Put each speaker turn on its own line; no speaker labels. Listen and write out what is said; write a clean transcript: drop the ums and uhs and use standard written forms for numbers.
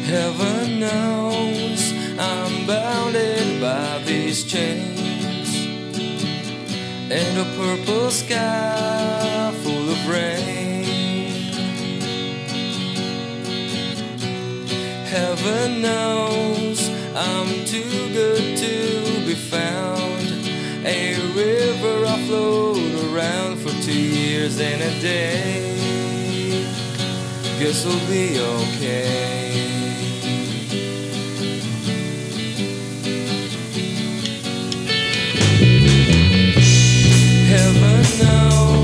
Heaven knows I'm bounded by these chains and a purple sky full of rain. Heaven knows I'm too good to be found, a river I flowed around for 2 years and a day. Guess we'll be okay. Heaven knows